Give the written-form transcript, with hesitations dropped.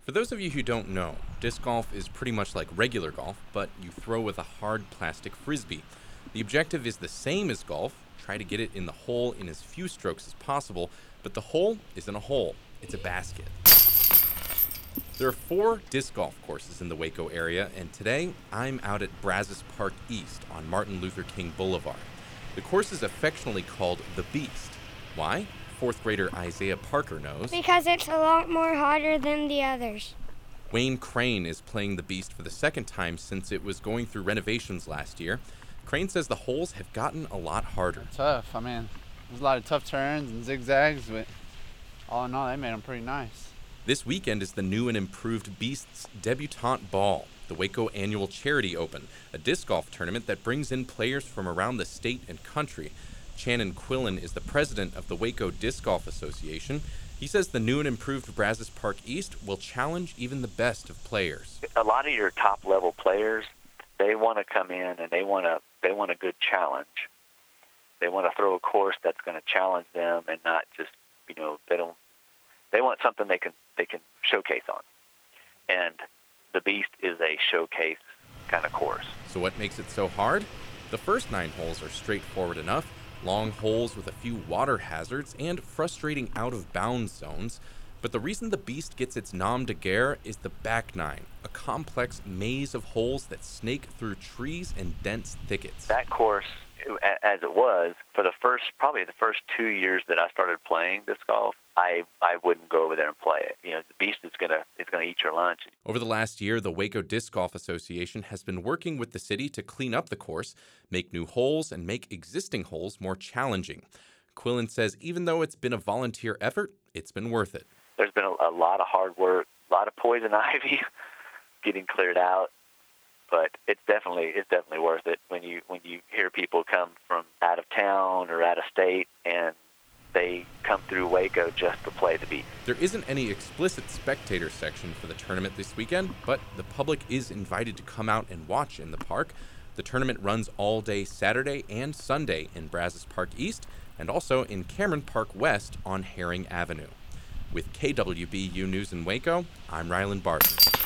For those of you who don't know, disc golf is pretty much like regular golf, but you throw with a hard plastic frisbee. The objective is the same as golf. Try to get it in the hole in as few strokes as possible, but the hole isn't a hole, it's a basket. There are 4 disc golf courses in the Waco area, and today I'm out at Brazos Park East on Martin Luther King Boulevard. The course is affectionately called the Beast. Why? 4th grader Isaiah Parker knows. Because it's a lot more harder than the others. Wayne Crane is playing the Beast for the second time since it was going through renovations last year. Crane says the holes have gotten a lot harder. Tough. There's a lot of tough turns and zigzags, but all in all, they made them pretty nice. This weekend is the new and improved Beast's Debutante Ball, the Waco Annual Charity Open, a disc golf tournament that brings in players from around the state and country. Shannon Quillen is the president of the Waco Disc Golf Association. He says the new and improved Brazos Park East will challenge even the best of players. A lot of your top-level players, they want to come in and they want a good challenge. They want to throw a course that's going to challenge them and not just, they want something they can showcase on. And the Beast is a showcase kind of course. So what makes it so hard? The first 9 holes are straightforward enough. Long holes with a few water hazards and frustrating out-of-bounds zones. But the reason the Beast gets its nom de guerre is the back 9, a complex maze of holes that snake through trees and dense thickets. That course, as it was, for probably the first 2 years that I started playing disc golf, I wouldn't go over there and play it. The Beast is gonna eat your lunch. Over the last year, the Waco Disc Golf Association has been working with the city to clean up the course, make new holes, and make existing holes more challenging. Quillen says even though it's been a volunteer effort, it's been worth it. There's been a lot of hard work, a lot of poison ivy getting cleared out, but it's definitely worth it when you hear people come from out of town or out of state and they come through Waco just to play the Beast. There isn't any explicit spectator section for the tournament this weekend, but the public is invited to come out and watch in the park. The tournament runs all day Saturday and Sunday in Brazos Park East and also in Cameron Park West on Herring Avenue. With KWBU News in Waco, I'm Rylan Barton.